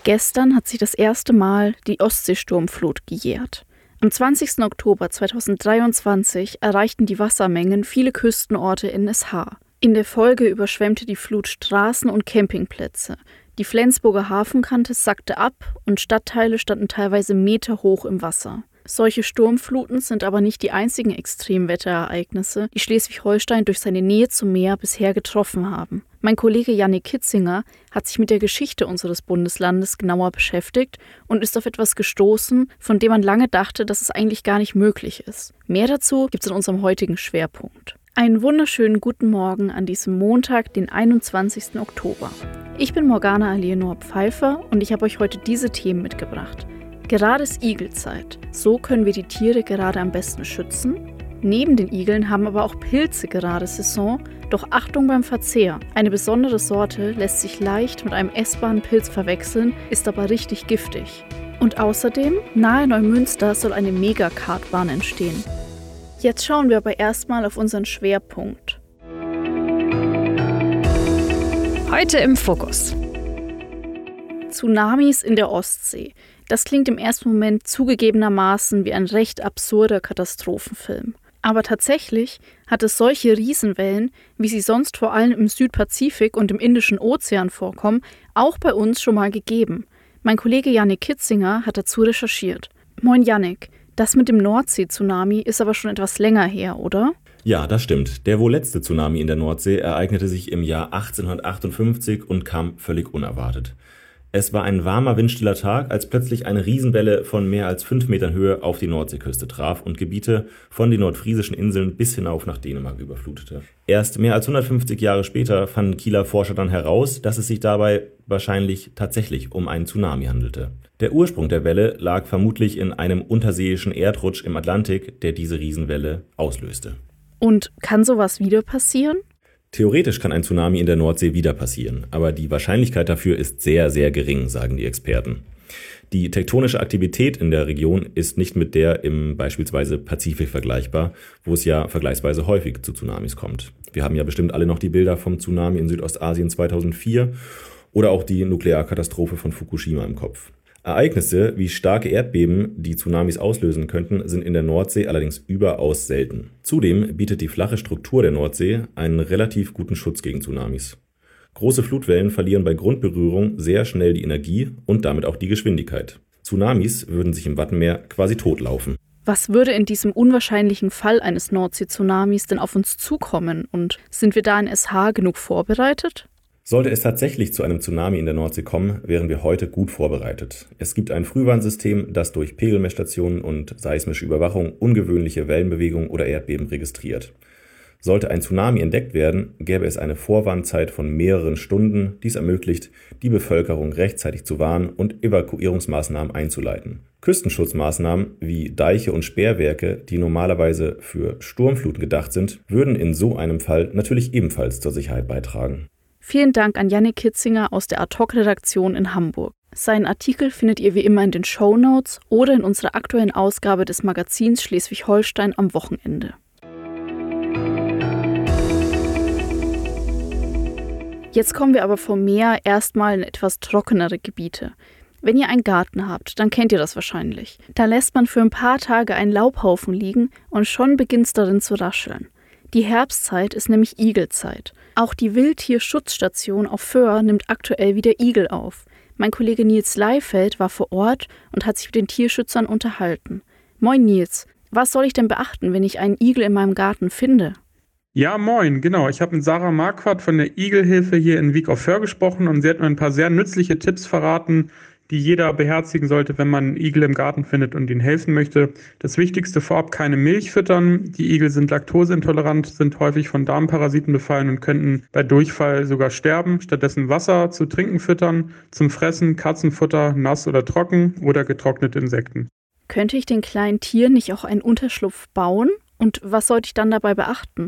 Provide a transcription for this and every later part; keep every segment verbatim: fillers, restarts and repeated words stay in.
Gestern hat sich das erste Mal die Ostseesturmflut gejährt. Am zwanzigsten Oktober zweitausenddreiundzwanzig erreichten die Wassermengen viele Küstenorte in S H. In der Folge überschwemmte die Flut Straßen und Campingplätze. Die Flensburger Hafenkante sackte ab und Stadtteile standen teilweise meterhoch im Wasser. Solche Sturmfluten sind aber nicht die einzigen Extremwetterereignisse, die Schleswig-Holstein durch seine Nähe zum Meer bisher getroffen haben. Mein Kollege Yannick Kitzinger hat sich mit der Geschichte unseres Bundeslandes genauer beschäftigt und ist auf etwas gestoßen, von dem man lange dachte, dass es eigentlich gar nicht möglich ist. Mehr dazu gibt es in unserem heutigen Schwerpunkt. Einen wunderschönen guten Morgen an diesem Montag, den einundzwanzigsten Oktober. Ich bin Morgana Alienor Pfeiffer und ich habe euch heute diese Themen mitgebracht. Gerade ist Igelzeit. So können wir die Tiere gerade am besten schützen. Neben den Igeln haben aber auch Pilze gerade Saison, doch Achtung beim Verzehr. Eine besondere Sorte lässt sich leicht mit einem essbaren Pilz verwechseln, ist aber richtig giftig. Und außerdem, nahe Neumünster soll eine Megakartbahn entstehen. Jetzt schauen wir aber erstmal auf unseren Schwerpunkt. Heute im Fokus. Tsunamis in der Ostsee. Das klingt im ersten Moment zugegebenermaßen wie ein recht absurder Katastrophenfilm. Aber tatsächlich hat es solche Riesenwellen, wie sie sonst vor allem im Südpazifik und im Indischen Ozean vorkommen, auch bei uns schon mal gegeben. Mein Kollege Yannick Kitzinger hat dazu recherchiert. Moin Yannick, das mit dem Nordsee-Tsunami ist aber schon etwas länger her, oder? Ja, das stimmt. Der wohl letzte Tsunami in der Nordsee ereignete sich im Jahr achtzehnhundertachtundfünfzig und kam völlig unerwartet. Es war ein warmer, windstiller Tag, als plötzlich eine Riesenwelle von mehr als fünf Metern Höhe auf die Nordseeküste traf und Gebiete von den nordfriesischen Inseln bis hinauf nach Dänemark überflutete. Erst mehr als hundertfünfzig Jahre später fanden Kieler Forscher dann heraus, dass es sich dabei wahrscheinlich tatsächlich um einen Tsunami handelte. Der Ursprung der Welle lag vermutlich in einem unterseeischen Erdrutsch im Atlantik, der diese Riesenwelle auslöste. Und kann sowas wieder passieren? Theoretisch kann ein Tsunami in der Nordsee wieder passieren, aber die Wahrscheinlichkeit dafür ist sehr, sehr gering, sagen die Experten. Die tektonische Aktivität in der Region ist nicht mit der im beispielsweise Pazifik vergleichbar, wo es ja vergleichsweise häufig zu Tsunamis kommt. Wir haben ja bestimmt alle noch die Bilder vom Tsunami in Südostasien zweitausendvier oder auch die Nuklearkatastrophe von Fukushima im Kopf. Ereignisse wie starke Erdbeben, die Tsunamis auslösen könnten, sind in der Nordsee allerdings überaus selten. Zudem bietet die flache Struktur der Nordsee einen relativ guten Schutz gegen Tsunamis. Große Flutwellen verlieren bei Grundberührung sehr schnell die Energie und damit auch die Geschwindigkeit. Tsunamis würden sich im Wattenmeer quasi totlaufen. Was würde in diesem unwahrscheinlichen Fall eines Nordsee-Tsunamis denn auf uns zukommen und sind wir da in S H genug vorbereitet? Sollte es tatsächlich zu einem Tsunami in der Nordsee kommen, wären wir heute gut vorbereitet. Es gibt ein Frühwarnsystem, das durch Pegelmessstationen und seismische Überwachung ungewöhnliche Wellenbewegungen oder Erdbeben registriert. Sollte ein Tsunami entdeckt werden, gäbe es eine Vorwarnzeit von mehreren Stunden. Dies ermöglicht, die Bevölkerung rechtzeitig zu warnen und Evakuierungsmaßnahmen einzuleiten. Küstenschutzmaßnahmen wie Deiche und Sperrwerke, die normalerweise für Sturmfluten gedacht sind, würden in so einem Fall natürlich ebenfalls zur Sicherheit beitragen. Vielen Dank an Yannick Kitzinger aus der Ad-Hoc-Redaktion in Hamburg. Seinen Artikel findet ihr wie immer in den Shownotes oder in unserer aktuellen Ausgabe des Magazins Schleswig-Holstein am Wochenende. Jetzt kommen wir aber vom Meer erstmal in etwas trockenere Gebiete. Wenn ihr einen Garten habt, dann kennt ihr das wahrscheinlich. Da lässt man für ein paar Tage einen Laubhaufen liegen und schon beginnt es darin zu rascheln. Die Herbstzeit ist nämlich Igelzeit. Auch die Wildtierschutzstation auf Föhr nimmt aktuell wieder Igel auf. Mein Kollege Nils Leifeld war vor Ort und hat sich mit den Tierschützern unterhalten. Moin Nils, was soll ich denn beachten, wenn ich einen Igel in meinem Garten finde? Ja, moin, genau. Ich habe mit Sarah Marquardt von der Igelhilfe hier in Wiek auf Föhr gesprochen und sie hat mir ein paar sehr nützliche Tipps verraten, die jeder beherzigen sollte, wenn man einen Igel im Garten findet und ihnen helfen möchte. Das Wichtigste vorab: keine Milch füttern. Die Igel sind laktoseintolerant, sind häufig von Darmparasiten befallen und könnten bei Durchfall sogar sterben. Stattdessen Wasser zu trinken füttern, zum Fressen Katzenfutter, nass oder trocken oder getrocknete Insekten. Könnte ich den kleinen Tieren nicht auch einen Unterschlupf bauen? Und was sollte ich dann dabei beachten?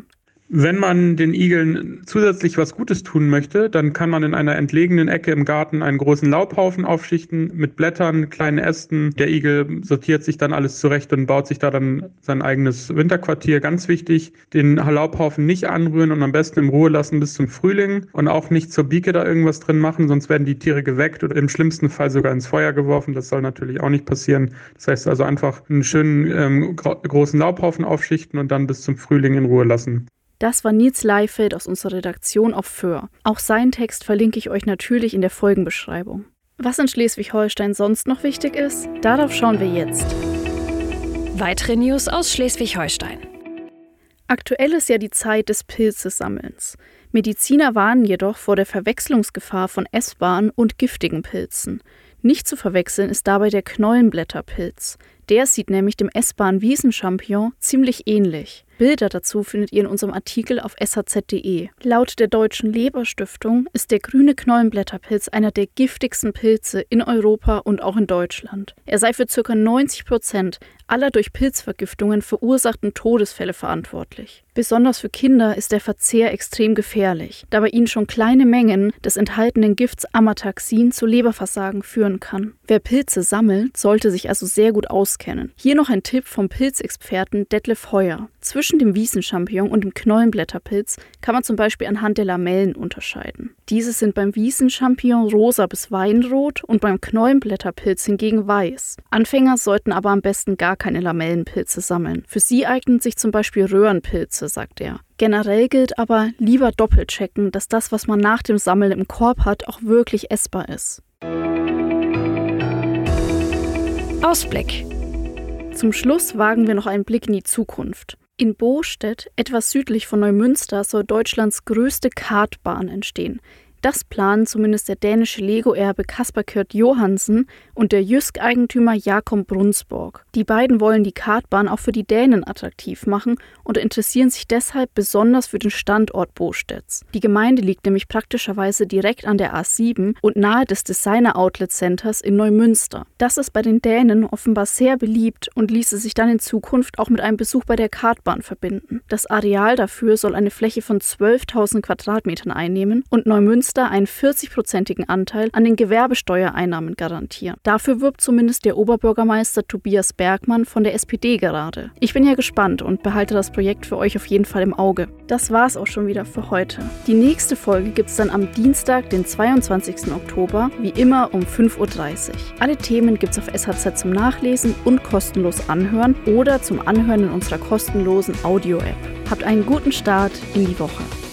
Wenn man den Igeln zusätzlich was Gutes tun möchte, dann kann man in einer entlegenen Ecke im Garten einen großen Laubhaufen aufschichten mit Blättern, kleinen Ästen. Der Igel sortiert sich dann alles zurecht und baut sich da dann sein eigenes Winterquartier. Ganz wichtig, den Laubhaufen nicht anrühren und am besten in Ruhe lassen bis zum Frühling und auch nicht zur Bieke da irgendwas drin machen, sonst werden die Tiere geweckt oder im schlimmsten Fall sogar ins Feuer geworfen. Das soll natürlich auch nicht passieren. Das heißt also einfach einen schönen ähm, großen Laubhaufen aufschichten und dann bis zum Frühling in Ruhe lassen. Das war Nils Leifeld aus unserer Redaktion auf Föhr. Auch seinen Text verlinke ich euch natürlich in der Folgenbeschreibung. Was in Schleswig-Holstein sonst noch wichtig ist, darauf schauen wir jetzt. Weitere News aus Schleswig-Holstein. Aktuell ist ja die Zeit des Pilzesammelns. Mediziner warnen jedoch vor der Verwechslungsgefahr von essbaren und giftigen Pilzen. Nicht zu verwechseln ist dabei der Knollenblätterpilz. Der sieht nämlich dem essbaren Wiesenchampignon ziemlich ähnlich. Bilder dazu findet ihr in unserem Artikel auf s h z punkt d e. Laut der Deutschen Leberstiftung ist der grüne Knollenblätterpilz einer der giftigsten Pilze in Europa und auch in Deutschland. Er sei für ca. neunzig Prozent aller durch Pilzvergiftungen verursachten Todesfälle verantwortlich. Besonders für Kinder ist der Verzehr extrem gefährlich, da bei ihnen schon kleine Mengen des enthaltenen Gifts Amatoxin zu Leberversagen führen kann. Wer Pilze sammelt, sollte sich also sehr gut auskennen. Hier noch ein Tipp vom Pilzexperten Detlef Heuer. Zwischen dem Wiesenchampignon und dem Knollenblätterpilz kann man zum Beispiel anhand der Lamellen unterscheiden. Diese sind beim Wiesenchampignon rosa bis weinrot und beim Knollenblätterpilz hingegen weiß. Anfänger sollten aber am besten gar keine Lamellenpilze sammeln. Für sie eignen sich zum Beispiel Röhrenpilze, sagt er. Generell gilt aber, lieber doppelt checken, dass das, was man nach dem Sammeln im Korb hat, auch wirklich essbar ist. Ausblick. Zum Schluss wagen wir noch einen Blick in die Zukunft. In Bostedt, etwas südlich von Neumünster, soll Deutschlands größte Kartbahn entstehen. Das planen zumindest der dänische Lego-Erbe Kasper Kjørt Johansen und der Jysk-Eigentümer Jakob Brunsborg. Die beiden wollen die Kartbahn auch für die Dänen attraktiv machen und interessieren sich deshalb besonders für den Standort Bostedts. Die Gemeinde liegt nämlich praktischerweise direkt an der A sieben und nahe des Designer-Outlet-Centers in Neumünster. Das ist bei den Dänen offenbar sehr beliebt und ließe sich dann in Zukunft auch mit einem Besuch bei der Kartbahn verbinden. Das Areal dafür soll eine Fläche von zwölftausend Quadratmetern einnehmen und Neumünster einen vierzig-prozentigen Anteil an den Gewerbesteuereinnahmen garantieren. Dafür wirbt zumindest der Oberbürgermeister Tobias Bergmann von der S P D gerade. Ich bin ja gespannt und behalte das Projekt für euch auf jeden Fall im Auge. Das war's auch schon wieder für heute. Die nächste Folge gibt's dann am Dienstag, den zweiundzwanzigsten Oktober, wie immer um fünf Uhr dreißig. Alle Themen gibt's auf S H Z zum Nachlesen und kostenlos anhören oder zum Anhören in unserer kostenlosen Audio-App. Habt einen guten Start in die Woche.